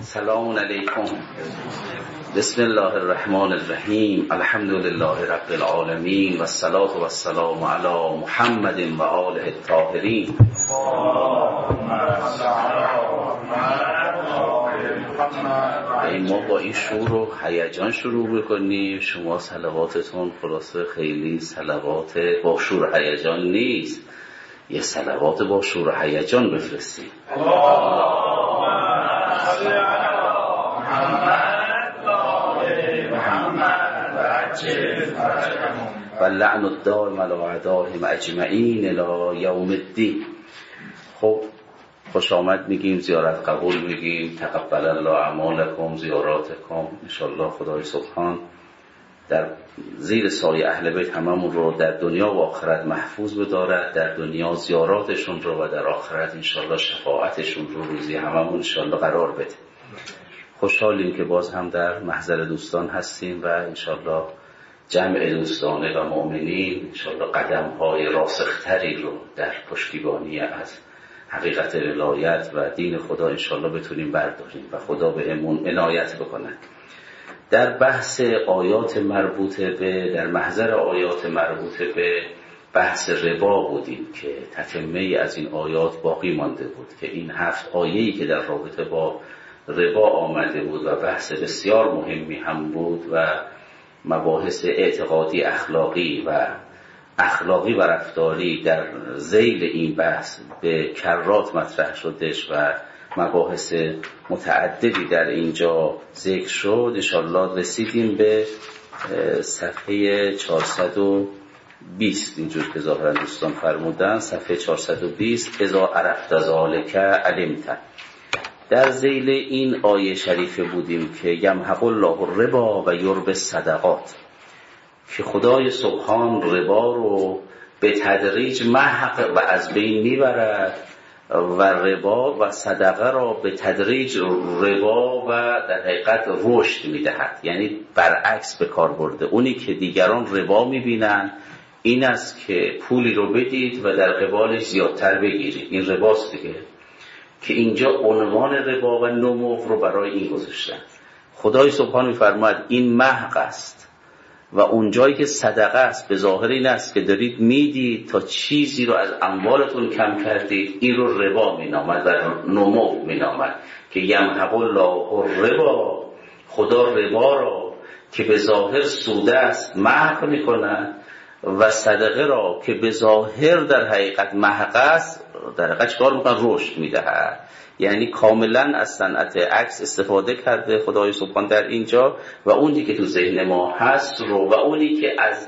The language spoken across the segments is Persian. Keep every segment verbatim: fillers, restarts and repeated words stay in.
سلام علیکم. بسم الله الرحمن الرحیم. الحمد لله رب العالمین و الصلاة و السلام علی محمد و آله الطاهرین. این ما با این شور و هیجان شروع بکنیم. شما صلواتتون خلاصه خیلی صلوات با شور و هیجان نیست، یه صلوات با شور و هیجان بفرستیم. و لعن الدائم علی اعدائهم اجمعین الی یوم الدین. خب خوش آمد میگیم، زیارت قبول میگیم، تقبل الله اعمالکم زیاراتکم. انشالله خدای سبحان در زیر سایه اهل بیت هممون رو در دنیا و آخرت محفوظ بدارد، در دنیا زیاراتشون رو و در آخرت انشالله شفاعتشون رو روزی هممون انشالله قرار بده. خوشحالیم که باز هم در محضر دوستان هستیم و انشالله جمع دوستانه و مؤمنین انشالله قدم های راسختری رو در پشتیبانی از حقیقت ولایت و دین خدا انشالله بتونیم برداریم و خدا بهمون عنایت بکنه. در بحث آیات مربوطه به در محضر آیات مربوطه به بحث ربا بودیم که تتمه از این آیات باقی مانده بود که این هفت آیه‌ای که در رابطه با ربا آمده بود و بحث بسیار مهمی هم بود و مباحث اعتقادی اخلاقی و اخلاقی و رفتاری در ذیل این بحث به کرات مطرح شدش و مباحث متعددی در اینجا ذکر شد. انشاءالله رسیدیم به صفحه چهارصد و بیست، اینجور که ظاهرا دوستان فرمودن، صفحه چهارصد و بیست. اذا عرفت ذلک علمت. در ذیل این آیه شریفه بودیم که یمحق الله الربا و یربی الصدقات، که خدای سبحان ربا رو به تدریج محق و از بین میبرد و ربا و صدقه را به تدریج ربا و در حقیقت رشد میدهد. یعنی برعکس به کار برده. اونی که دیگران ربا میبینن این است که پولی رو بدید و در قبالش زیادتر بگیرید، این رباست دیگه، که اینجا عنوان ربا و نمو رو برای این گذاشتن. خدای سبحان میفرماید این محق است و اونجایی که صدقه است به ظاهر این است که دارید میدید تا چیزی رو از اموالتون کم کردید، این رو ربا مینامد و نمو مینامد که یمحق الله الربا، خدا ربا را که به ظاهر سوده است محق میکند و صدقه را که به ظاهر در حقیقت محق است در حقیقت چکار میکنه؟ رشد میدهد. یعنی کاملا از صنعت عکس استفاده کرده خدای سبحان در اینجا و اونی که تو ذهن ما هست رو و اونی که از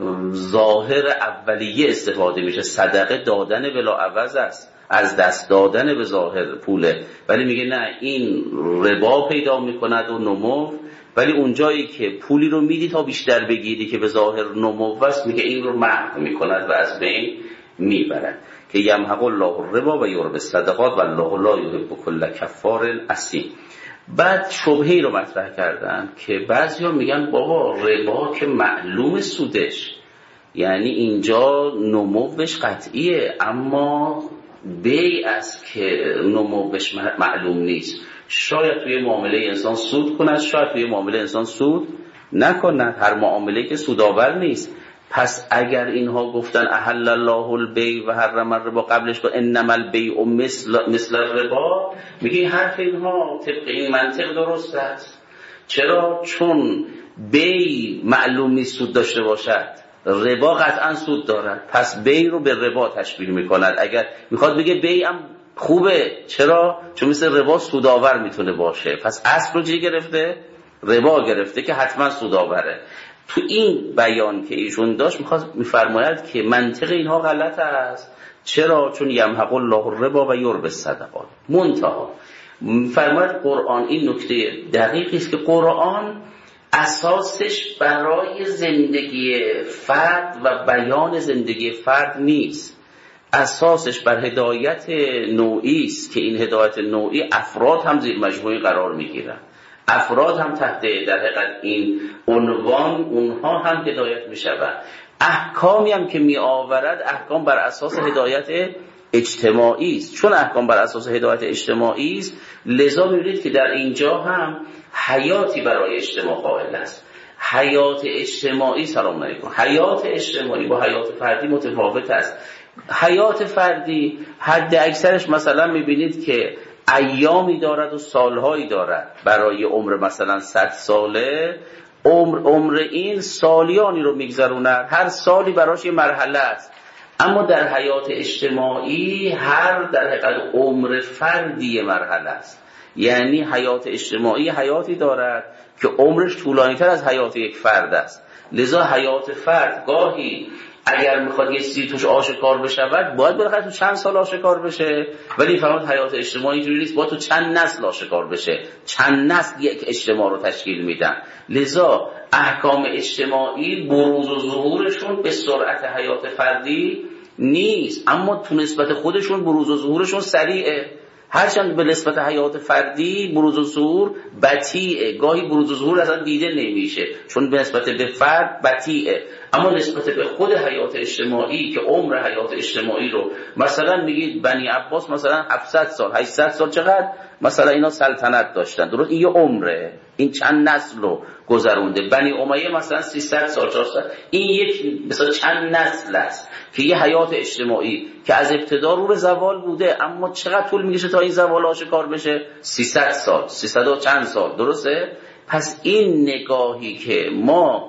ظاهر اولیه استفاده میشه، صدقه دادن بلا عوض است، از دست دادن به ظاهر پوله، ولی میگه نه، این ربا پیدا میکند و نمو. ولی اونجایی که پولی رو میدی تا بیشتر بگیری که به ظاهر نمو است، میگه این رو محو میکند و از بین میبرد که یمحق الله الربا و یربی الصدقات و الله لا یحب کل کفار اثیم. بعد شبهه‌ای رو مطرح کردن که بعضیا میگن بابا ربا که معلوم سودش، یعنی اینجا نموش قطعیه، اما بیع است که نموش معلوم نیست. شاید توی معامله انسان سود کند، شاید توی معامله انسان سود نکند. هر معامله که سودآور نیست. پس اگر اینها گفتن احل الله البیع و حرم الربا، قبلش گفت انما البیع مثل مثل الربا، میگه حرف اینها طبق این منطق درست است. چرا؟ چون بیع معلوم نیست سود داشته باشد، ربا قطعا سود دارد، پس بیع رو به ربا تشبیه میکند. اگر میخواد بگه بیع هم خوبه، چرا؟ چون مثل ربا سودآور میتونه باشه، پس اصل رو چی گرفته؟ ربا گرفته که حتما سودآوره. تو این بیان که ایشون داشت میخواد میفرماید که منطق اینها غلط است. چرا؟ چون یمحق الله الربا و یربی الصدقات. منتها میفرماید قرآن این نکته دقیقی است که قرآن اساسش برای زندگی فرد و بیان زندگی فرد نیست، اساسش بر هدایت نوعی است که این هدایت نوعی افراد هم زیر مجموعه قرار میگیرن، افراد هم تحت در حقیقت این عنوان اونها هم هدایت میشوند. احکامی هم که می آورد احکام بر اساس هدایت اجتماعی است. چون احکام بر اساس هدایت اجتماعی است، لذا می‌بینید که در اینجا هم حیاتی برای اجتماع قائل است. حیات اجتماعی، سلام علیکم، حیات اجتماعی با حیات فردی متفاوت است. حیات فردی حد اکثرش مثلا می‌بینید که ایامی دارد و سالهایی دارد. برای عمر مثلا صد ساله، عمر عمر این سالیانی رو میگذروند، هر سالی براش یه مرحله است. اما در حیات اجتماعی هر در حقیقت عمر فردی مرحله است. یعنی حیات اجتماعی حیاتی دارد که عمرش طولانی‌تر از حیات یک فرد است. لذا حیات فرد گاهی اگر میخواد یه چیزی توش آشکار بشود، باید بالاخره تو چند سال آشکار بشه، ولی فقط حیات اجتماعی اینجوری نیست، باید تو چند نسل آشکار بشه. چند نسل یک اجتماع رو تشکیل میدن. لذا احکام اجتماعی بروز و ظهورشون به سرعت حیات فردی نیست، اما تو نسبت خودشون بروز و ظهورشون سریعه. هرچند به نسبت حیات فردی بروز و ظهور بطیئه، گاهی بروز و ظهور اصلا دیده نمیشه چون به نسبت به فرد بطیئه. اما نسبت به خود حیات اجتماعی که عمر حیات اجتماعی رو مثلا میگید بنی عباس مثلا هفتصد سال هشتصد سال، چقدر مثلا اینا سلطنت داشتن، درست؟ این یه عمره، این چند نسل رو گذرونده. بنی امیه مثلا سیصد سال چهارصد، این یک مثلا چند نسل است که یه حیات اجتماعی که از ابتدا رو به زوال بوده، اما چقدر طول میکشه تا این زوال آشکار بشه؟ سیصد سال، سیصد و چند سال، درسته؟ پس این نگاهی که ما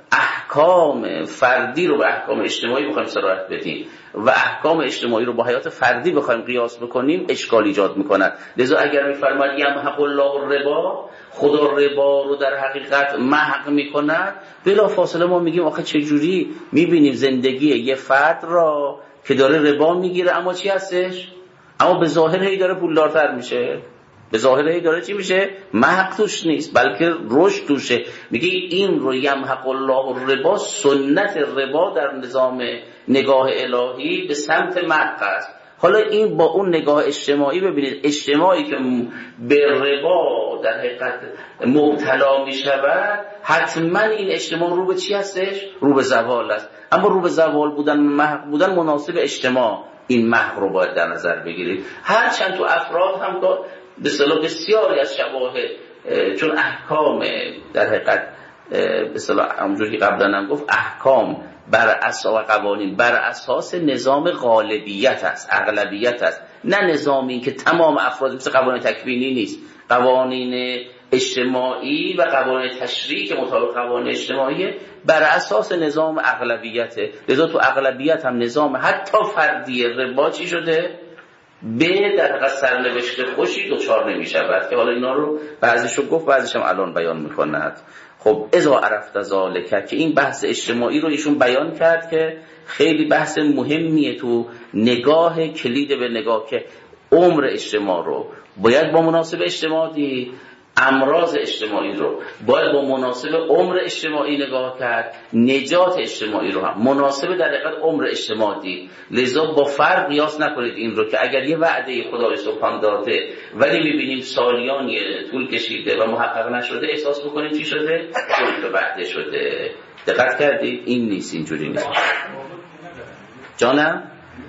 احکام فردی رو به احکام اجتماعی بخوایم سرایت بدیم و احکام اجتماعی رو با حیات فردی بخوایم قیاس بکنیم، اشکال ایجاد میکند. لذا اگر میفرماید یمحق الله الربا، خدا ربا رو در حقیقت محق میکند، بلا فاصله ما میگیم آخه چه جوری میبینیم زندگی یه فرد را که داره ربا میگیره، اما چی هستش؟ اما به ظاهر هی داره پولدارتر میشه، به ظاهر هی داره چی میشه؟ محق توش نیست بلکه رشد توشه. میگه این رو یمحق الله الربا، سنت ربا در نظام نگاه الهی به سمت محق است. حالا این با اون نگاه اجتماعی ببینید، اجتماعی که به ربا در حقیقت مبتلا میشود، حتما این اجتماع رو به چی هستش؟ رو به زوال است. اما رو به زوال بودن، محق بودن مناسب اجتماع، این محق رو باید در نظر بگیرید. هرچند تو افراد هم به اصطلاح بسیاری از شواهد، چون احکام در حقیقت به اصطلاح همونجوری که قبلا هم گفت، احکام بر اساس قوانین بر اساس نظام غالبیت است، اغلبیت است، نه نظامی که تمام افراد، مثل قوانین تکوینی نیست. قوانین اجتماعی و قوانین تشریعی که مطابق قوانین اجتماعی بر اساس نظام اغلبیته. لذا تو اغلبیت هم نظام حتی فردی ربا چی شده؟ به در حقیقت سرنوشت خوشی دوچار نمی شود که حالا اینا رو بعضیشو گفت، بعضیش هم الان بیان میکند. خب اذا عرفت ذالک، که این بحث اجتماعی رو ایشون بیان کرد که خیلی بحث مهمیه تو نگاه کلید به نگاه، که عمر اجتماع رو باید با مناسب اجتماعی، امراض اجتماعی رو باید با مناسب عمر اجتماعی نگاه کرد، نجات اجتماعی رو هم مناسب در حقیقت عمر اجتماعی. لذا با فرق قیاس نکنید این رو که اگر یه وعده خدای سبحان داده ولی میبینیم سالیانی طول کشیده و محقق نشده، احساس بکنیم چی شده؟ طول وعده شده. دقت کردید؟ این نیست، اینجوری نیست. جانم؟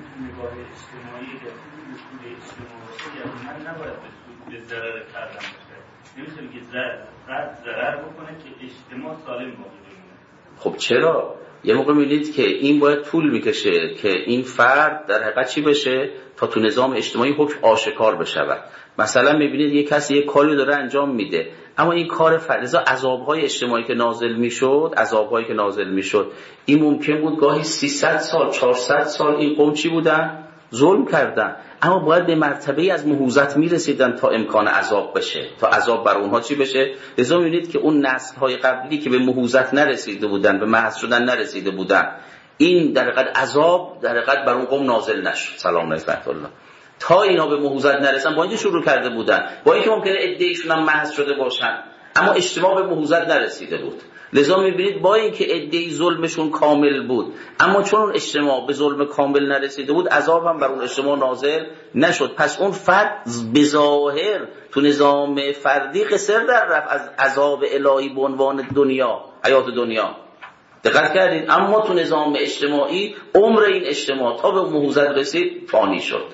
نمیشه که زرد ضرر بکنه که اجتماع سالم باقی بمونه. خب چرا؟ یه موقع می‌بینید که این باید طول میکشه که این فرد در حقیقت چی بشه تا تو نظام اجتماعی حکم آشکار بشه. مثلا می‌بینید یه کسی یه کاری داره انجام میده، اما این کار فرضا عذاب‌های اجتماعی که نازل میشد، عذاب‌هایی که نازل میشد، این ممکن بود گاهی سیصد سال چهارصد سال این قوم چی بودن؟ ظلم کردن، اما باید به مرتبه‌ای از نهوضت میرسیدن تا امکان عذاب بشه، تا عذاب بر اونها چی بشه. لذا می‌بینید که اون نسل‌های قبلی که به نهوضت نرسیده بودن، به محض شدن نرسیده بودن، این در حقیقت عذاب در حقیقت بر اون قوم نازل نشد. سلام علیکم الله. تا اینا به نهوضت نرسن، با اینکه شروع کرده بودن، با اینکه ممکنه عده‌ایشون هم محض شده باشن، اما اجتماع به نهوضت نرسیده بود. لذا می‌بینید با اینکه عده‌ای ظلمشون کامل بود، اما چون اون اجتماع به ظلم کامل نرسیده بود، عذاب هم بر اون اجتماع نازل نشد. پس اون فرد به ظاهر تو نظام فردی قصر در رفت از عذاب الهی به عنوان دنیا، حیات دنیا. دقت کردید؟ اما تو نظام اجتماعی عمر این اجتماع تا به مهوزت رسید فانی شد.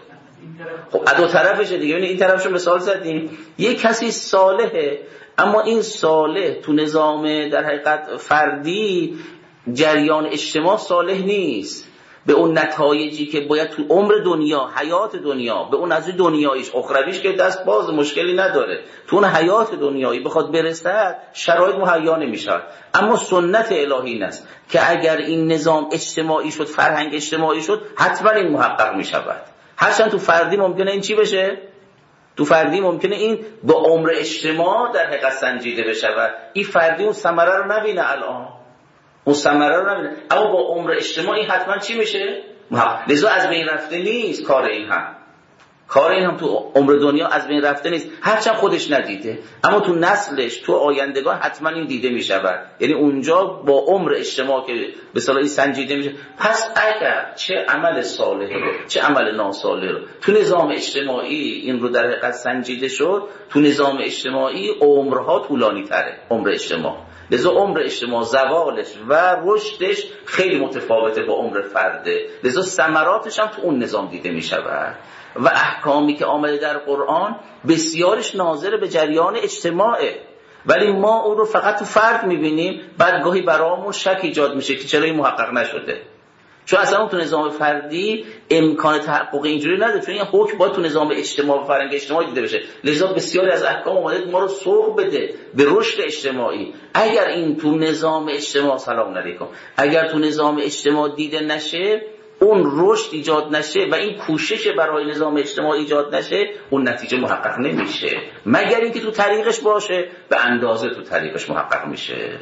خب دو طرفشه دیگه. این طرفشو مثال زدیم، یک کسی صالحه اما این صالح تو نظام در حقیقت فردی جریان اجتماع صالح نیست، به اون نتایجی که باید تو عمر دنیا، حیات دنیا، به اون از دنیاییش اخرویش که دست باز مشکلی نداره، تو اون حیات دنیایی بخواد برسد شرایط مهیا نمیشه. اما سنت الهی این است که اگر این نظام اجتماعی شد، فرهنگ اجتماعی شد، حتما این محقق میشود. هرچند تو فردی ممکنه این چی بشه؟ تو فردی ممکنه این با عمر اجتماع در حقیقت سنجیده بشه و این فردی اون ثمره رو نبینه، الان اون ثمره رو نبینه، اما با عمر اجتماعی حتما چی میشه؟ لذا از بین رفته نیست کار این هم کار این هم تو عمر دنیا از بین رفته نیست، هرچند خودش ندیده اما تو نسلش، تو آیندگان حتما این دیده میشود. یعنی اونجا با عمر اجتماع که به صلاحی سنجیده میشه. پس اگر چه عمل صالح رو چه عمل ناصالح رو تو نظام اجتماعی این رو در حقیقت سنجیده شد، تو نظام اجتماعی عمرها طولانی تره، عمر اجتماع. لذا عمر اجتماع زوالش و رشدش خیلی متفاوته با عمر فرده، لذا ثمراتش هم تو اون نظام دیده میشود. و احکامی که آمده در قرآن بسیارش ناظر به جریان اجتماعه، ولی ما اون رو فقط تو فرد میبینیم، بعد گاهی برامون شک ایجاد میشه که چرا این محقق نشده، چون اصلا اون تو نظام فردی امکان تحقق اینجوری نداره، چون این حکم باید تو نظام اجتماع و فرهنگ اجتماعی دیده بشه. لذا بسیاری از احکام اومده ما رو سوق بده به رشد اجتماعی. اگر این تو نظام اجتماع، سلام علیکم، اگر تو نظام اجتماع دیده نشه، اون رشد ایجاد نشه و این کوشش برای نظام اجتماعی ایجاد نشه، اون نتیجه محقق نمیشه، مگر اینکه تو طریقش باشه به اندازه تو طریقش محقق میشه.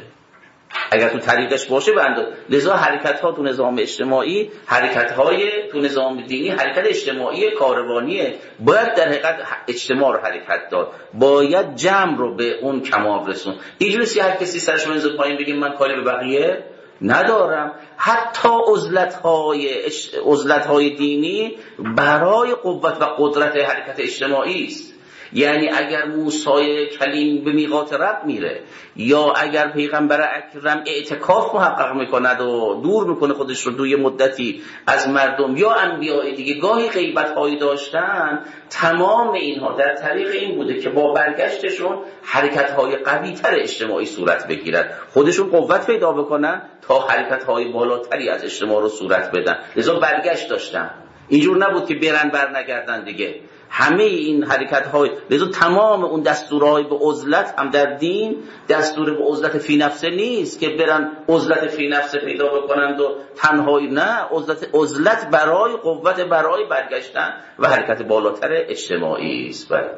اگر تو طریقش باشه به اندازه. لذا حرکت ها تو نظام اجتماعی، حرکت های تو نظام دینی، حرکت اجتماعی کاروانیه، باید در حقیقت اجتماع رو حرکت داد، باید جمع رو به اون کمال رسون. اینجوری هر کسی سرش بنزه پایین بگیم من کاری به بقیه ندارم. حتی عزلت‌های عزلت‌های دینی برای قوت و قدرت حرکت اجتماعی است. یعنی اگر موسی کلیم به میقات رب میره، یا اگر پیغمبر اکرم اعتکاف محقق میکند و دور میکنه خودش رو دوی مدتی از مردم، یا انبیاء دیگه گاهی غیبت‌هایی داشتن، تمام اینها در طریق این بوده که با برگشتشون حرکت‌های قوی‌تر اجتماعی صورت بگیرد، خودشون قوت پیدا بکنن تا حرکت‌های بالاتری از اجتماع رو صورت بدن. لذا برگشت داشتن، اینجور نبود که برن بر نگردن دیگه. همه این حرکت های، لذا تمام اون دستورهای به عزلت هم در دین دستور به عزلت فی نفسه نیست که برن عزلت فی نفسه پیدا بکنند و تنهایی، نه، عزلت عزلت برای قوت، برای برگشتن و حرکت بالاتر اجتماعی است. بله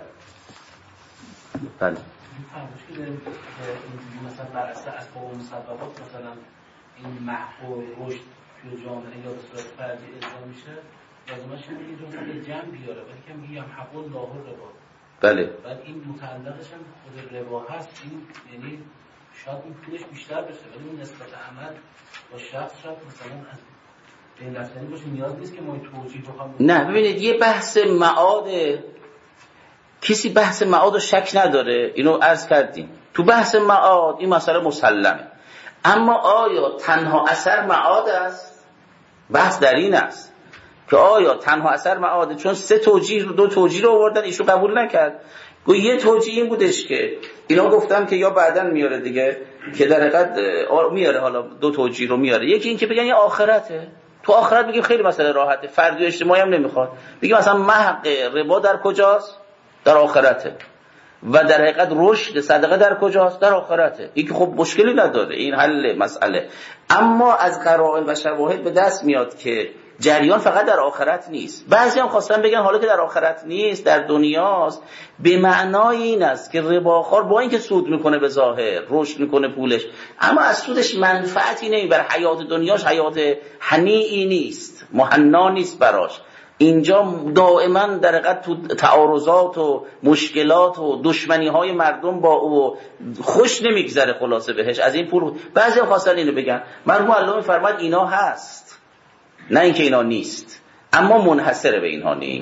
بله مثلا بر اساس اسباب و مسببات مثلا این محو رشد توی جامعه یا به صورت فردی اجرا میشه، لازمش اینه که مثلا به جمع بیاره، ولی که میگم حق الله ربا. بله. بعد این متعلقش هم خود ربا هست، این یعنی شاید این پولش بیشتر بشه، ولی اون نسبت عمل با شخص شاید مثلا از بین رفتنی باشه، نیاز نیست که ما توجیه بخوام. نه ببینید، یه بحث معاد، کسی بحث معاد رو شک نداره، اینو عرض کردیم. تو بحث معاد این مسئله مسلمه، اما آیا تنها اثر معاد است؟ بحث در این است که آیا تنها اثر معاده، چون سه توجیه رو دو توجیه رو آوردن، ایشون قبول نکرد. گو یه توجیه این بودش که اینا گفتن که یا بعدن میاره دیگه، که در حقیقت میاره، حالا دو توجیه رو میاره. یکی این که بگن یه آخرته، تو آخرت بگیم خیلی مسئله راحته، فردی و اجتماعی هم نمیخواد، بگیم مثلا محق ربا در کجاست؟ در آخرته. و در حقیقت رشد صدقه در کجاست؟ در آخرته. این که خب مشکلی نداره، این حل مسئله. اما از قرائن و شواهد به دست میاد که جریان فقط در آخرت نیست. بعضی هم خواستن بگن حالا که در آخرت نیست، در دنیاست، به معنای این است که رباخوار با اینکه سود میکنه به ظاهر، رشد میکنه پولش، اما از سودش منفعتی نمیبره، حیات دنیاش حیات هنیئی نیست، مهنا نیست براش. اینجا دائما در حقیقت تو تعارضات و مشکلات و دشمنی های مردم با او خوش نمیگذره، خلاصه بهش از این پول. بعضی هم خواستن اینو بگن، مرحوم علامه فرمود اینا هست، نه اینکه اینا نیست، اما منحصر به اینها نیست.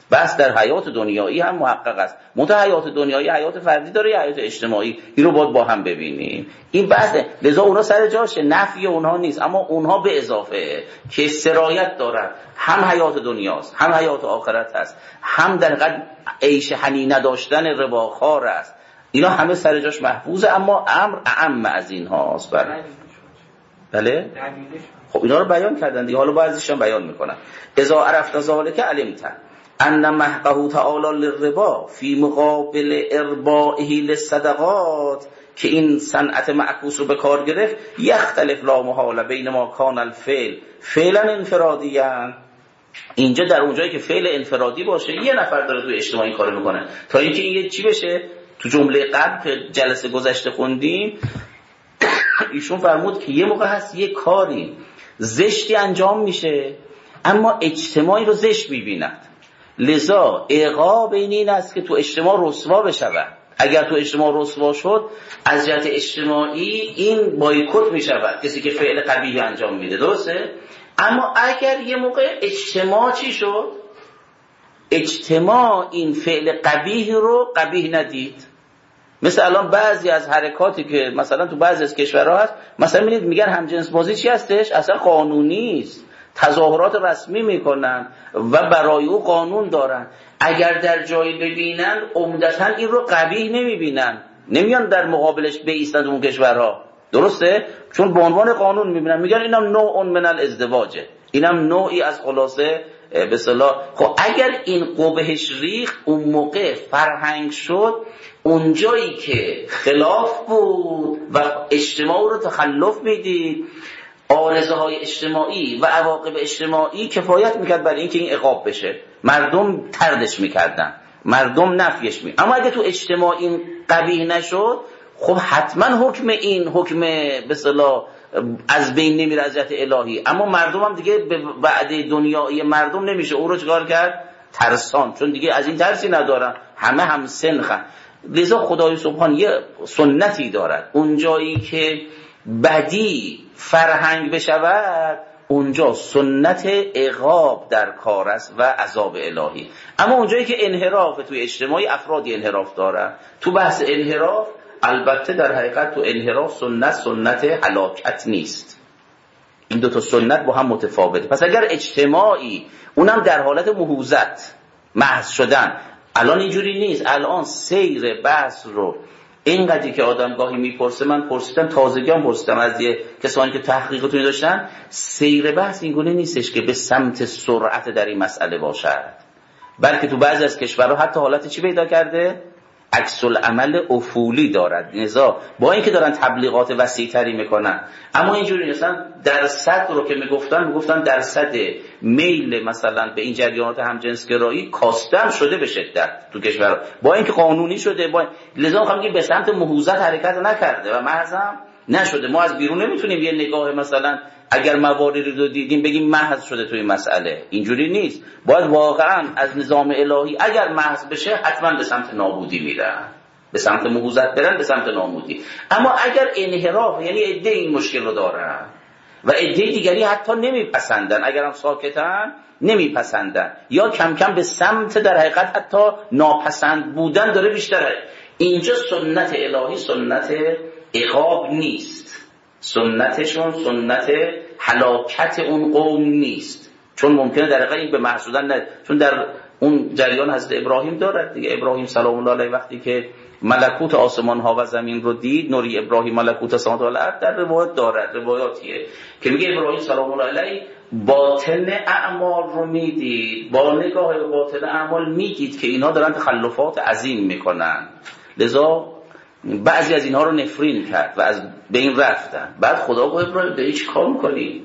بحث در حیات دنیایی هم محقق است. منتها حیات دنیایی حیات فردی داره یا حیات اجتماعی، این رو باید با هم ببینیم. این بحث لذا اونا سر جاشه، نفی اونها نیست، اما اونها به اضافه که سرایت دارن، هم حیات دنیاست هم حیات آخرت هست، هم در حقیقت عیش حنینه داشتن رباخوار است، اینا همه سر جاش محفوظه، اما امر اعم از این هاست. بله بله خب اینا رو بیان کردن دیگه، حالا بعضیش هم بیان میکنن. اذا عرفت ذلک علمت ان محقه تعالی للربا فی مقابل اربائه للصدقات، که این صنعت معکوس رو به کار گرفت، یختلف لا محاله بین ما کان الفعل فعلا انفرادیا، اینجا در اونجایی که فعل انفرادی باشه یه نفر داره توی اجتماعی کار میکنه، تا اینکه این چی بشه. تو جمله قبل که جلسه گذشته خوندیم ایشون فرمود که یه موقع هست یه کاری زشتی انجام میشه اما اجتماعی رو زشت میبیند، لذا عقاب این است که تو اجتماع رسوا بشود. اگر تو اجتماع رسوا شد از جهت اجتماعی این بایکوت میشود کسی که فعل قبیح انجام میده، درسته؟ اما اگر یه موقع اجتماع چی شد؟ اجتماع این فعل قبیح رو قبیح ندید. مثل الان بعضی از حرکاتی که مثلا تو بعضی از کشورها هست، مثلا می‌بینید میگن همجنس بازی چی هستش؟ اصلا قانونی است، تظاهرات رسمی میکنن و برای او قانون دارن. اگر در جایی ببینن عمدتاً این رو قبیح نمیبینن، نمیان در مقابلش بایستند اون کشورها، درسته؟ چون به عنوان قانون میبینن، میگن اینم نوع من الازدواجه، اینم نوعی از خلاصه به اصطلاح. خب اگر این قبحش ریخت اون موقع فرهنگ شد، اونجایی که خلاف بود و اجتماع رو تخلف میدید، عارضه های اجتماعی و عواقب اجتماعی کفایت میکرد برای اینکه این عقاب بشه، مردم طردش میکردن، مردم نفیش می. اما اگه تو اجتماع این قبیح نشد، خب حتما حکم این حکم به اصطلاح از بین نمیره از جهت الهی، اما مردم هم دیگه به وعده دنیایی مردم نمیشه او رو چیکار کرد؟ ترسان، چون دیگه از این ترسی ندارن، همه هم سنخن. لذا خدای سبحان یه سنتی دارد، اونجایی که بدی فرهنگ بشود اونجا سنت عقاب در کار است و عذاب الهی. اما اونجایی که انحراف توی اجتماعی، افرادی انحراف دارن، تو بحث انحراف البته در حقیقت تو انحراف سنت سنت هلاکت نیست، این دو تا سنت با هم متفاوته. پس اگر اجتماعی اونم در حالت مهوزت محض شدن، الان اینجوری نیست، الان سیر بحث رو اینقدری که آدم گاهی میپرسه، من پرسیدم تازگی هم پرسیدم از یه کسانی که تحقیقاتونی داشتن، سیر بحث اینگونه نیستش که به سمت سرعت در این مسئله باشد، بلکه تو بعضی از کشورها حتی حالت چی پیدا کرده؟ عکس العمل افولی دارد. لذا با اینکه دارن تبلیغات وسیع‌تری میکنن، اما اینجوری نیستن. درصد رو که میگفتن میگفتن درصد میل مثلا به این جریانات همجنسگرایی کاستم شده به شدت تو کشورها، با اینکه قانونی شده. با لذا میگم که به سمت مهوزت حرکت نکرده و محضم نشده. ما از بیرون نمیتونیم یه نگاه مثلا اگر مواردی رو دیدیم بگیم محض شده توی مسئله، اینجوری نیست. باید واقعا از نظام الهی اگر محض بشه حتما به سمت نابودی میرن، به سمت مهوزت برن، به سمت نابودی. اما اگر انحراف، یعنی عده این مشکل رو دارن و عده دیگری حتی نمیپسندن، اگرم ساکتن نمیپسندن یا کم کم به سمت در حقیقت حتی ناپسند بودن داره بیشتره، اینجا سنت الهی سنت عقاب نیست، سنتشون سنت هلاکت اون قوم نیست، چون ممکنه در حقیقت این به محسودن نه. چون در اون جریان حضرت ابراهیم دارد دیگه، ابراهیم سلام الله علیه وقتی که ملکوت آسمان ها و زمین رو دید، نوری ابراهیم ملکوت آسمان و الارض، در روایت دارد، روایاتیه که میگه ابراهیم سلام الله علیه باطن اعمال رو میدید، با نگاه به باطن اعمال میدید که اینا دارن تخلفات عظیم میکنن، لذا بعضی از اینها رو نفرین کرد و از بین رفتن. بعد خدا گفت ابراهیم داری چی کار میکنی؟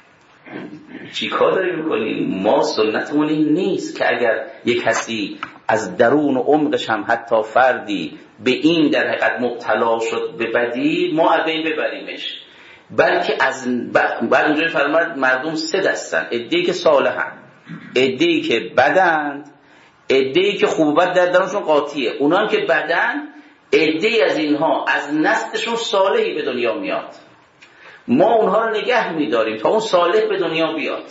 چی کار داری میکنی؟ ما سنتمون این نیست که اگر یک کسی از درون و عمقش هم حتی فردی به این در حقیقت مبتلا شد به بدی، ما از بین ببریمش، بلکه از بعد اونجوری فرمود مردم سه دستن: عده‌ای که صالحن، عده‌ای که بدند، عده‌ای که خوبت در درونشون قاطیه. اونا هم که بدن، عده‌ای از اینها از نسلشون صالحی به دنیا میاد، ما اونها رو نگه میداریم تا اون صالح به دنیا بیاد.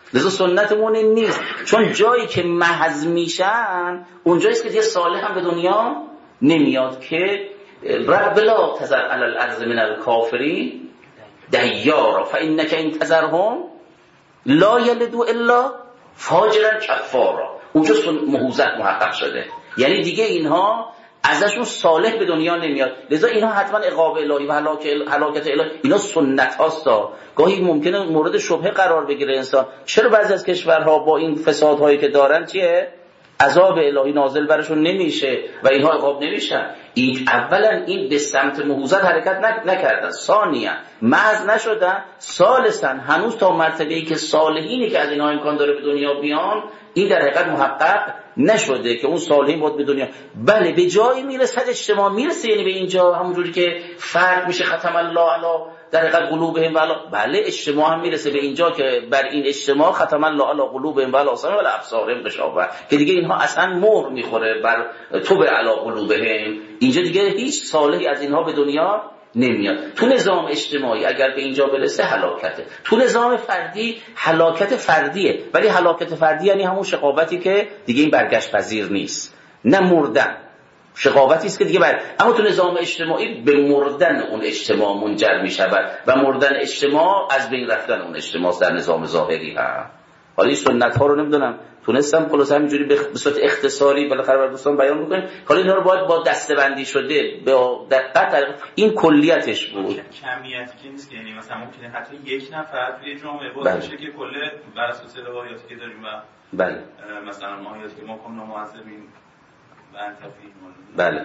لذا سنتمون این نیست، چون جایی که محض میشن اونجاییست که دیگه صالح هم به دنیا نمیاد که رب لا تذر علی الارض من الکافرین دیارا فانک ان تذرهم لا یلدوا الا فاجرا کفارا. اونجا مهوزت محقق شده، یعنی دیگه اینها ازشون صالح به دنیا نمیاد. لذا اینها حتما عقاب الهی و هلاکت الهی، اینا سنت هاستا. گاهی ممکنه مورد شبهه قرار بگیره انسان، چرا بعضی از کشورها با این فسادهایی که دارن چیه عذاب الهی نازل برشون نمیشه و اینها عقاب نمیشن؟ این اولا این به سمت مهوزت حرکت نکردن، ثانیا محض نشدن، ثالثا هنوز تا مرتبه‌ای که صالحینی که از اینها امکان داره به دنیا بیان این در حقیقت محقق نشده که اون صالحین بود به دنیا. بله به جایی میرسد اجتماع میرسه، یعنی به اینجا همونجوری که فرق میشه ختم الله علی در حقیقت قلوبهم و بله اجتماع هم میرسه به اینجا که بر این اجتماع ختم الله علی قلوبهم و الاسمع و الابصارهم غشاوه، که دیگه اینها اصلا مهر میخوره بر تو به علی قلوبهم. اینجا دیگه هیچ صالحی از اینها به دنیا نمیاد. تو نظام اجتماعی اگر به اینجا برسه هلاکته، تو نظام فردی هلاکت فردیه، ولی هلاکت فردی یعنی همون شقاوتی که دیگه این برگشت پذیر نیست، نه مردن، شقاوتی است که دیگه بر، اما تو نظام اجتماعی به مردن اون اجتماع منجر میشود و مردن اجتماع از بین رفتن اون اجتماع در نظام ظاهری هم. حالا این سنت ها رو نمیدونم تونستم خلاص همینجوری به صورت اختصاری بالاخره بر دوستان بیان میکنیم. حالا اینا رو باید با دسته‌بندی شده به دقت، این کلیتش بود. کمیتی که نیست، یعنی مثلا ممکنه حتی یک نفر توی جامعه باشه که کل بر اساس روایاتی که داریم و بله مثلا ما یاد که ما کم نمعذبین و انتفیم بله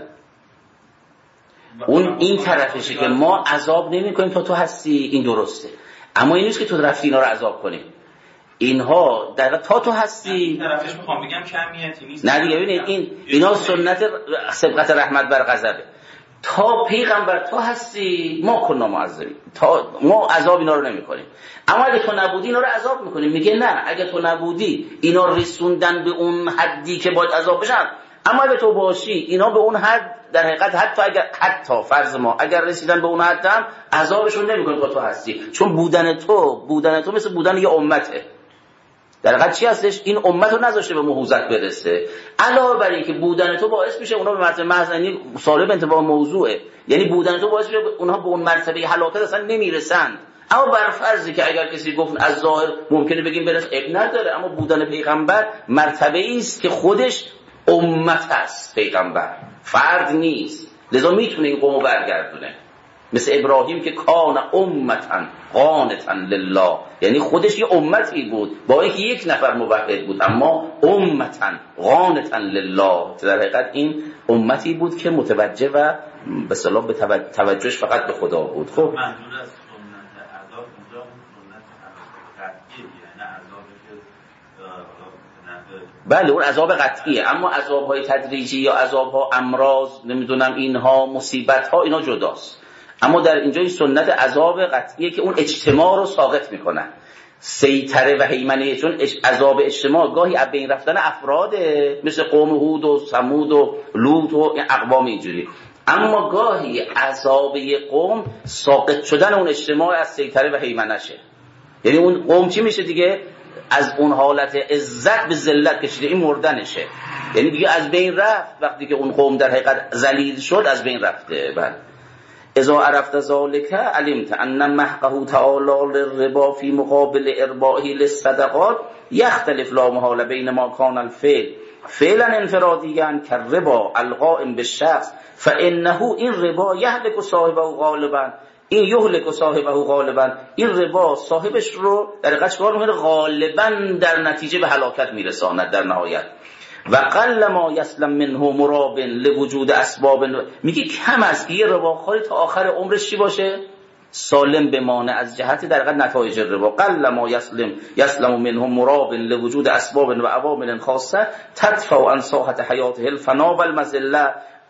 اون این طرفشه که ما عذاب نمی کنیم تا تو هستی، این درسته، اما این نیست که تو رفتی اینا رو عذاب کنی. اینها در تا تو هستی طرفش میخوام بگم کمیتی نیست. نه دیگه ببینید این اینا سنت سبقت رحمت بر غضبه. تا پیغمبر تو هستی ما کنا معذبین، تا ما عذاب اینا رو نمی‌کنیم، اما اگه تو نبودی اینا رو عذاب می‌کنیم. میگه نه اگه تو نبودی اینا رسوندن به اون حدی که باید عذاب بشن، اما اگه تو باشی اینا به اون حد در حقیقت حتی اگر حتی فرض ما اگر رسیدن به اون حد هم عذابشون نمی‌کنیم تا تو هستی، چون بودن تو بودن تو مثل بودن یه امته. در حقیقت چی هستش؟ این امت رو نذاشته به مهوزت برسه، علاوه بر این که بودن تو باعث میشه اونا به مرتبه محض، یعنی صالح به انتباه موضوعه، یعنی بودن تو باعث میشه اونها به اون مرتبه هلاکت اصلا نمیرسن. اما بر فرضی که اگر کسی گفت از ظاهر ممکنه بگیم برس، اب نداره، اما بودن پیغمبر مرتبه است که خودش امت است، پیغمبر فرد نیست، لذا میتونه این قومو برگردونه. مثل ابراهیم که کان امتن قانتن لله، یعنی خودش یه امتی بود با اینکه یک نفر موحد بود، اما امتن قانتن لله، در حقیقت این امتی بود که متوجه و به اصطلاح به توجهش فقط به خدا بود. خب منظور از سنت عذاب اونجا سنت قطعیه، نه عذابی که بله اون عذاب قطعیه، اما عذاب‌های تدریجی یا عذاب‌ها امراض نمیدونم اینها مصیبت ها اینا جداست. اما در اینجا این سنت عذاب قطعیه که اون اجتماع رو ساقط میکنن، سیطره و هیمنه، چون عذاب اجتماع گاهی از بین رفتن افراده مثل قوم هود و ثمود و لوط و اقوام اینجوری، اما گاهی عذاب قوم ساقط شدن اون اجتماع از سیطره و هیمنشه، یعنی اون قوم چی میشه دیگه؟ از اون حالت عزت به ذلت کشیده، این مردنشه، یعنی دیگه از بین رفت. وقتی که اون قوم در حقیقت ذلیل شد از بین رفته. بله اذا عرفت ذلك علمت ان محقه تعالی للربا في مقابل ارباعه للصدقات يختلف لا محال بين ما كان الفعل فعلا انفراديا كالربا القائم بالشخص فانه این ربا يهلك صاحبه غالبا، این یهلک صاحبه غالبا، این ربا صاحبش رو در حقیقت غالبا در نتیجه به هلاکت میرساند در نهایت. و قل ما یسلم منه مراب لوجود اسباب، میگه کم است که یه رباخوری تا آخر عمرش چی باشه؟ سالم بمانه از جهت در حقیقت نتایج ربا. قل ما یسلم یسلم منه مراب لوجود اسباب و عوامل خاصه تدفع عن ساحت حیاته الفنا والمذله.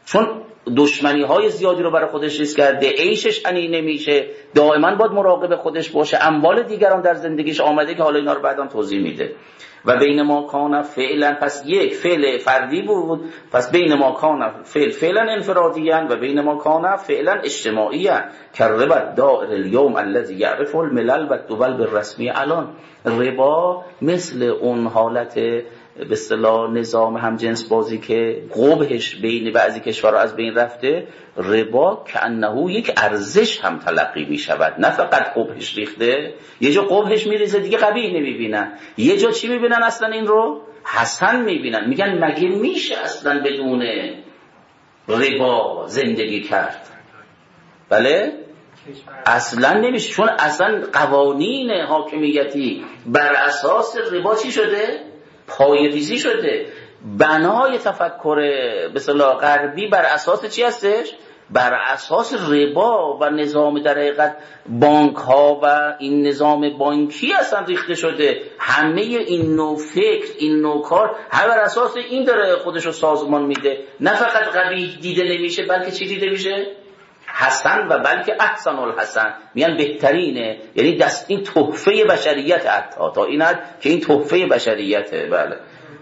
چون دشمنی های زیادی رو برای خودش ریسک کرده، عیشش انی نمیشه، دائما باید مراقب خودش باشه، اموال دیگران در زندگیش آمده که حالا اینا رو بعداً توضیح میده. و بین ما کان فعلا، پس یک فعل فردی بود، پس بین ما کان فعل فعلا انفرادیان و بین ما کان فعلا اجتماعیان که ربا دائر اليوم الذي يعرف الملل و الدول بالرسمی. الان ربا مثل اون حالت به اصطلاح نظام همجنس بازی که قبحش بین بعضی کشورها از بین رفته، ربا کأنه یک ارزش هم تلقی می شود، نه فقط قبحش ریخته. یه جا قبحش میریزه دیگه قبیح نمیبینن، یه جا چی میبینن اصلا این رو؟ حسن میبینن. میگن مگه میشه اصلا بدون ربا زندگی کرد؟ بله اصلا نمیشه، چون اصلا قوانین حاکمیتی بر اساس ربا چی شده؟ پایه‌ریزی شده. بنای تفکر به اصطلاح غربی بر اساس چی هستش؟ بر اساس ربا و نظام در حقیقت بانک ها و این نظام بانکی اصلا ریخته شده. همه این نوع فکر، این نوع کار هم بر اساس این داره خودش رو سازمان میده. نه فقط قبیح دیده نمیشه بلکه چی دیده میشه؟ حسن و بلکه احسن الحسن، میگن بهترینه، یعنی دست این تحفه بشریت، حتی تا این حد که این تحفه بشریته. بله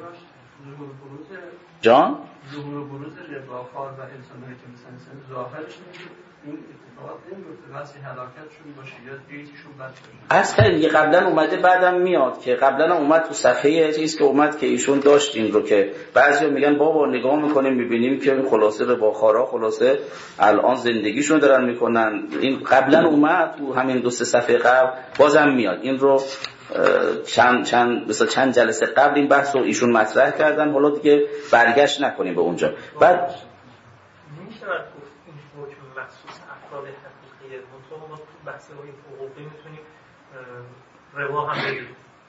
جان ظهور و بروز رباخوار و انسان‌هایی که مثلا مثلا ظاهرش میگه این اتفاقات نمیفته، واسه هلاکتشون باشه یا دیتشون بد باشه. اصلا دیگه قبلا اومده بعدم میاد که قبلا اومد تو صفحه چیزی که اومد که ایشون داشت این رو که بعضیا میگن بابا نگاه میکنیم میبینیم که خلاصه رباخوارا خلاصه الان زندگیشون دارن میکنن. این قبلا اومد تو همین دو سه صفحه قبل، بازم میاد. این رو چند چند مثلا چند جلسه قبل این بحث رو ایشون مطرح کردن، حالا دیگه برگشت نکنیم به اونجا. بعد نمیشه گفت این حکم مخصوص افراد حقیقیه، منطقه ما تو بحث های حقوقی میتونیم ربا هم بگیریم.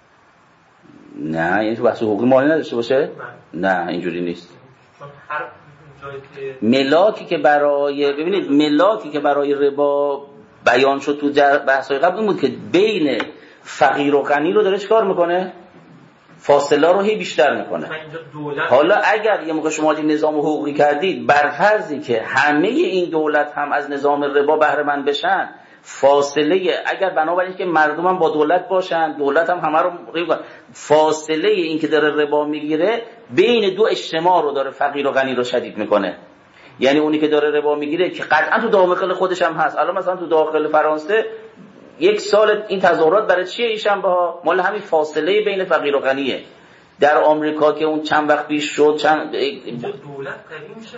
نه یعنی تو بحث حقوقی مالی نداشته باشه؟ نه اینجوری نیست. چون هر جایی که ملاکی که برای ببینید ملاکی که برای ربا بیان شد تو بحث‌های قبل این بود که بین فقیر و غنی رو داره چیکار میکنه؟ فاصله رو هی بیشتر میکنه. حالا اگر یه موقع شما این نظام حقوقی کردید بر فرضی که همه این دولت هم از نظام ربا بهره مند بشن، فاصله اگر بنابراین که مردم هم با دولت باشن، دولت هم همه رو ربا، فاصله این که داره ربا میگیره بین دو اجتماع رو داره فقیر و غنی رو شدید میکنه. یعنی اونی که داره ربا میگیره که قطعا تو داخل خودش هم هست، الان مثلا تو داخل فرانسه یک سال این تظاهرات برای چیه؟ ایشنبه ها مال همین فاصله بین فقیر و غنیه. در آمریکا که اون چند وقت پیش شد چند دولت قوی میشه،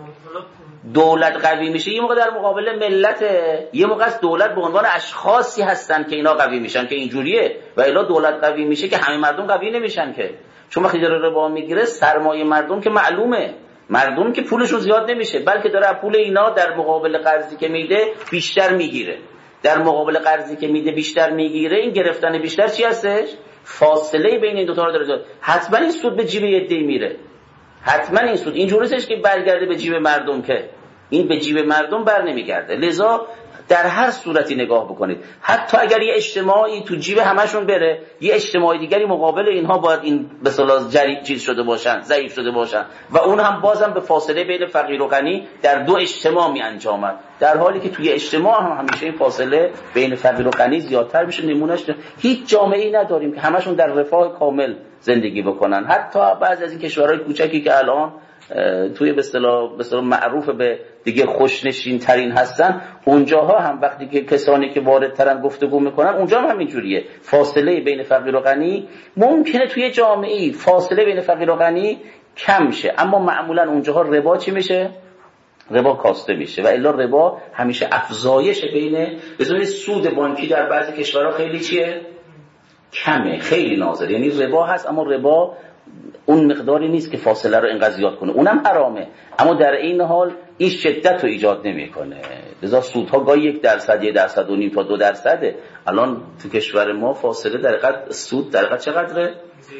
دولت قوی میشه یه موقع در مقابل ملت، یه موقع از دولت به عنوان اشخاصی هستن که اینا قوی میشن که اینجوریه، و الا دولت قوی میشه که همه مردم قوی نمیشن که. چون وقتی داره ربا میگیره سرمایه مردم که معلومه، مردم که پولشون زیاد نمیشه بلکه داره پول اینا در مقابل قرضی که میده بیشتر میگیره، در مقابل قرضی که میده بیشتر میگیره. این گرفتن بیشتر چی هستش؟ فاصله بین این دو تا رو داره زیاد. حتما این سود به جیب عده‌ای میره، حتما این سود اینجوریه که برگرده به جیب مردم، که این به جیب مردم بر نمیگرده. لذا در هر صورتی نگاه بکنید، حتی اگر یه اجتماعی تو جیب همشون بره، یه اجتماعی دیگری مقابل اینها باید این به اصطلاح جریب چیز شده باشن، ضعیف شده باشن، و اون هم بازم به فاصله بین فقیر و غنی در دو اجتماع می انجامد، در حالی که توی اجتماع هم همیشه این فاصله بین فقیر و غنی زیادتر میشه. نمونهش هیچ جامعه‌ای نداریم که همشون در رفاه کامل زندگی بکنن. حتی بعضی از این کشورهای کوچکی که الان توی به اصطلاح به اصطلاح معروف به دیگه خوشنشین ترین هستن، اونجاها هم وقتی که کسانی که واردترن گفتگو میکنن اونجا هم همینجوریه، فاصله بین فقیر و غنی ممکنه توی جامعه‌ای فاصله بین فقیر و غنی کم شه، اما معمولا اونجاها ربا چی میشه؟ ربا کاسته میشه، و الا ربا همیشه افزایش بین بزنید سود بانکی در بعضی کشورها خیلی چیه؟ کمه، خیلی نازل. یعنی ربا هست اما ربا اون مقداری نیست که فاصله رو اینقدر زیاد کنه، اونم حرامه، اما در این حال این شدت رو ایجاد نمیکنه. لذا سودها گاهی یک درصد، یک درصد و نیم تا دو درصده. الان تو کشور ما فاصله در حقیقت سود در حقیقت چقدره؟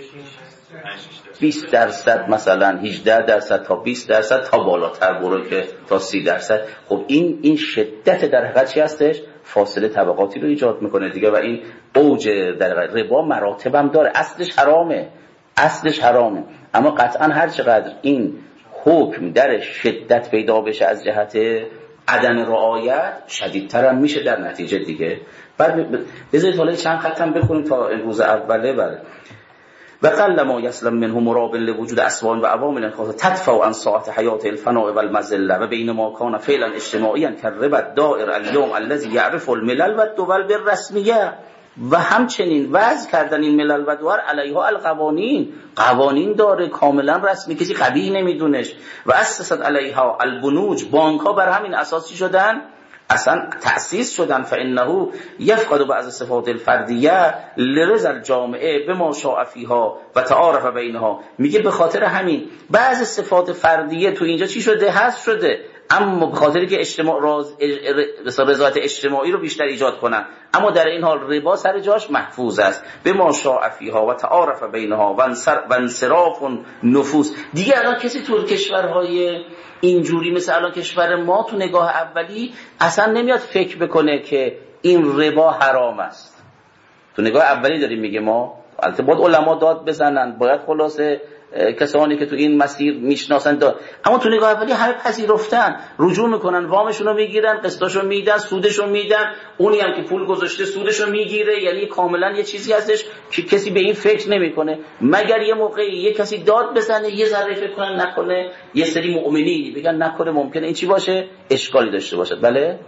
بیست درصد مثلا، هجده درصد تا بیست درصد تا بالاتر برو که تا سی درصد. خب این این شدت در حقیقت چی هستش؟ فاصله طبقاتی رو ایجاد میکنه دیگه، و این اوج در حقیقت ربا مراتب هم داره. اصلش حرامه، اصلش حرامه، اما قطعا هر چقدر این حکم در شدت پیدا بشه از جهت عدم رعایت، شدیدتر هم میشه در نتیجه دیگه. بعد بذارید حالا چند خطم بخونیم تا امروز اوله. بله و قل ما یسلم منه مراب لوجود اسوان و عوامل خاصه تدفع عن ساعت حیات الفناء و المذله و بین ما کان فعلا اجتماعیا کربت دائر اليوم الذي يعرف الملل و الدول بالرسمیه. و همچنین وضع کردن این ملل و دول علیها القوانین، قوانین داره کاملا رسمی، کسی قبیح نمیدونش. و اسست علیها البنوج، بانک ها بر همین اساسی شدن، اصلا تأسیس شدن. فانه یفقد بعض صفات الفردیه لرضا الجامعه بما شاء فیها و تعارف بینها. میگه به خاطر همین بعض صفات فردیه تو اینجا چی شده؟ حذف شده، اما به خاطری که اجتماع راز رضایت اجتماعی رو بیشتر ایجاد کنن، اما در این حال ربا سر جاش محفوظ است. به ما شاء فیها و تعارف بینها و انصراف نفوس. دیگه الان کسی تو کشورهای اینجوری مثل الان کشور ما تو نگاه اولی اصلا نمیاد فکر بکنه که این ربا حرام است. تو نگاه اولی داریم میگه ما، البته باید علما داد بزنن، باید خلاصه کسانی که تو این مسیر میشناسن داد، اما تو نگاه اولی همه پذیرفتن، رجوع میکنن، وامشون رو میگیرن، قسطاشو میدن، سودشو میدن، اونی هم که پول گذاشته سودشو میگیره. یعنی کاملا یه چیزی هستش که کسی به این فکر نمیکنه، مگر یه موقعی یه کسی داد بزنه، یه ذره فکر کنن نکنه، یه سری مؤمنی بگن نکنه ممکنه این چی باشه، اشکالی داشته باشه. بله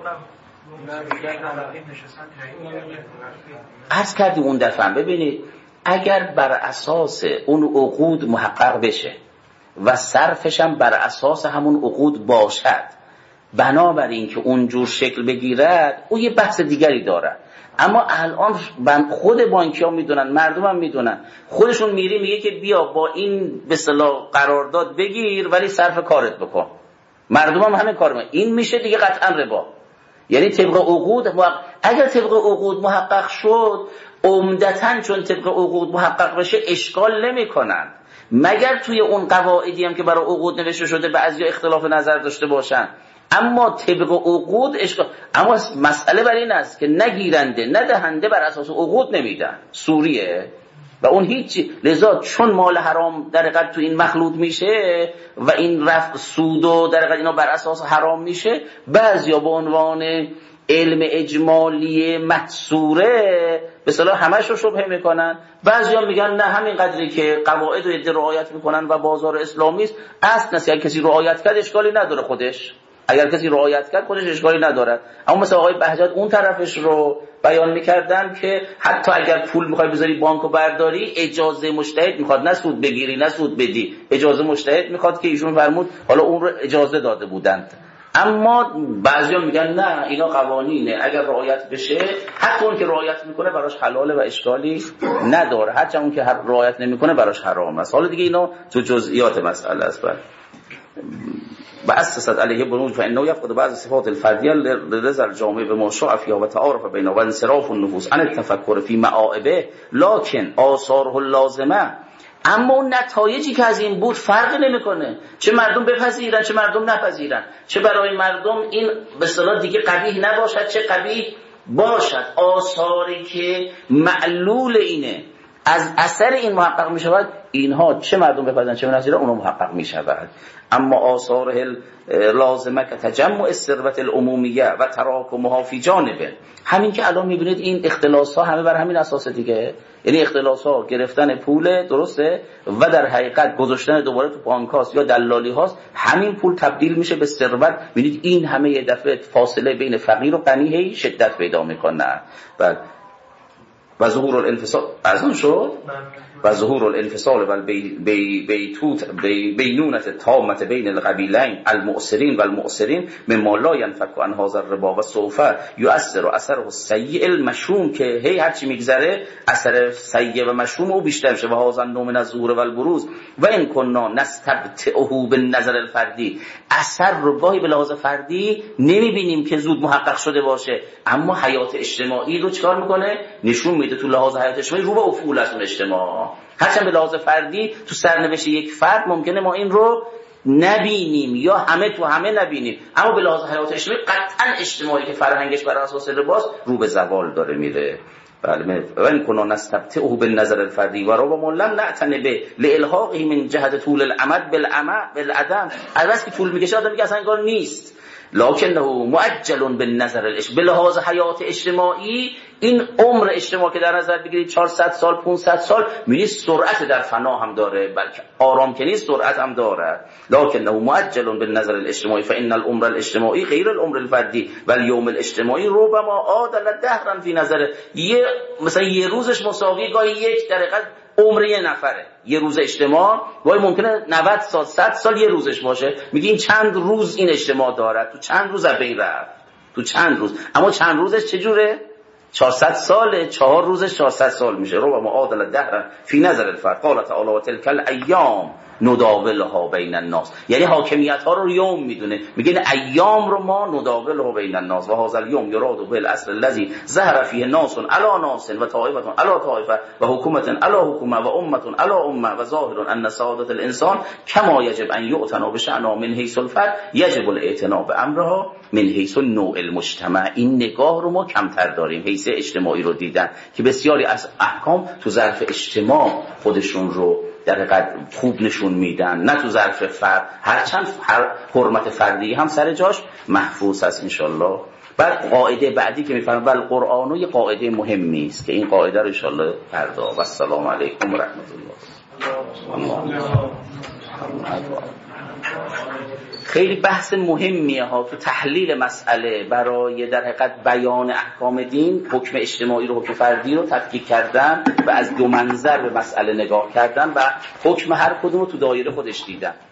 عرض کردیم اون دفعه. ببینید اگر بر اساس اون عقود محقق بشه و صرفش هم بر اساس همون عقود باشد، بنابراین که اونجور شکل بگیرد، او یه بحث دیگری دارد. اما الان خود بانکی ها میدونن، مردم هم میدونن، خودشون میری میگه که بیا با این به اصطلاح قرارداد بگیر ولی صرف کارت بکن. مردم هم همین کار میکنن. این میشه دیگه قطعا ربا. یعنی طبق عقود محقق. اگر طبق عقود محقق شد، عمدتاً چون طبق عقود محقق بشه اشکال نمی کنن، مگر توی اون قواعدی هم که برای عقود نوشته شده بعضی اختلاف نظر داشته باشن. اما طبق عقود اشکال. اما مسئله بر این است که نگیرنده ندهنده بر اساس عقود نمیدن، سوریه و اون هیچی. لذا چون مال حرام در حقیقت تو این مخلوط میشه و این رفع سود و در حقیقت اینا بر اساس حرام میشه، بعضیا به عنوان علم اجمالی محصوره به صلاح همش رو شبهه میکنن، بعضیا میگن نه همین قدری که قواعد رو رعایت میکنن و بازار اسلامی است اصل نسی، اگر کسی رعایت کرد اشکالی نداره خودش، اگر کسی رعایت کرد خودش اشکالی نداره. اما مثلا آقای بهجت اون طرفش رو بیان میکردن که حتی اگر پول میخوای بذاری بانکو برداری، اجازه مجتهد میخواد، نه سود بگیری نه سود بدی، اجازه مجتهد میخواد که ایشون فرمود حالا اون رو اجازه داده بودند. اما بعضیا میگن نه اینا قوانینه، اگر رعایت بشه حتی اون که رعایت میکنه براش حلاله و اشکالی نداره، حتی اون که رعایت نمیکنه براش حرام است. حالا دیگه اینا تو جزئیات مسئله است. و اسست علیه بنوج فانه یفقد بعض صفات الفردیه لرضا الجامعه بما شاء فیها و تعارف بینها و انصراف النفوس عن التفکر فی معایبه لکن آثاره اللازمه. اما اون نتایجی که از این بود فرق نمیکنه، چه مردم بپذیرن چه مردم نپذیرن، چه برای مردم این به اصطلاح دیگه قبیح نباشد چه قبیح باشد. آثاری که معلول اینه از اثر این محقق می شود، اینها چه مردم بپذیرن چه نپذیرن اونها محقق می شود. اما آثار لازمه که تجمع الثروت العمومیه و تراکمها فی جانبه، همین که الان میبینید این اختلاس ها همه بر همین اساس دیگه، یعنی اختلاس ها گرفتن پول درسته و در حقیقت گذاشتن دوباره تو بانک هاست یا دلالی هاست، همین پول تبدیل میشه به ثروت. ببینید این همه یه دفعه فاصله بین فقیر و غنی هی شدت پیدا میکنه. بعد و ظهور الانفصال از اون شد و ظهور الانفصال و بیتوت بینونت تامت بین القبیلین المؤثرین و المؤثرین مما لا ينفك عن هذا الربا و سوف یؤثر اثره السیء المشوم، که هی هرچی میگذره اثر سیء و مشوم او بیشتر میشه. و هذا النوع من الظهور و البروز و ان كنا نستبطئه بالنظر الفردی، اثر رو گاهی به لحاظ فردی نمیبینیم که زود محقق شده باشه، اما حیات اجتماعی رو چیکار میکنه؟ نشون میده تو لحاظ حیات اجتماعی رو به افعول از اون اجتماع. هرچند به لحاظ فردی تو سرنوشت یک فرد ممکنه ما این رو نبینیم یا همه تو همه نبینیم، اما به لحاظ حیات اجتماعی قطعا اجتماعی که فرهنگش بر اساس لباس رو به زوال داره میره. بله و ان كنا نستبطئه بالنظر الفردی و ربما لم نعتنی به لالحاقه من جهت طول الامد بالعمى بالعدم. البته که طول میکشه آدم میگه اصلا انگار نیست، لکنه مؤجل بالنظر الاجتماعی، به لحاظ حیات اجتماعی این عمر اجتماعی که در نظر بگیرید چهارصد سال پانصد سال می‌بینید سرعت در فنا هم داره، بلکه آرام که نیست سرعت هم داره. لکنه مؤجل بالنظر الاجتماعی فان العمر الاجتماعی غیر العمر الفردی و اليوم الاجتماعی ربما عادل دهرا فی نظر، یه مثلا یه روزش مساوی گاهی یک دقیقه عمر یه نفره. یه روز اجتماع گاهی ممکنه نود سال صد سال یه روزش باشه، میگه این چند روز این اجتماع داره، تو چند روز از بین رفت، تو چند روز، اما چند روزش چجوره؟ چهارصد ساله، چهار روزش چهارصد سال میشه. رو ما عادل دهر فی نظر الفرد قال تعالی و تلک الایام نداولها بین الناس، یعنی حاکمیت ها رو یوم میدونه، میگه این ایام رو ما نداولها بین الناس و هذا الیوم یراد بالاصل الذی ظهر فیه ناس علی ناس و طائفه علی طائفه و حکومت علی حکومه و امه علی امه و ظاهر ان سعادت الانسان کما یجب ان یعتنا بشأنها من حیث الفرد یجب الاعتنا بامرها من حیث نوع المجتمع. این نگاه رو ما کمتر داریم، حیث اجتماعی رو دیدن که بسیاری از احکام تو ظرف اجتماع خودشون رو در حقیقت خوب نشون میدن، نه تو ظرف فرد، هرچند هر حرمت فردی هم سر جاش محفوظ هست انشالله. بعد قاعده بعدی که میفرمایند بل قرآن یه قاعده مهمی است که این قاعده رو انشالله فردا. و السلام علیکم و رحمت الله. خیلی بحث مهمیه ها تو تحلیل مسئله، برای در حقیقت بیان احکام دین حکم اجتماعی رو حکم فردی رو تفکیک کردن و از دو منظر به مسئله نگاه کردن و حکم هر کدوم رو تو دایره خودش دیدن.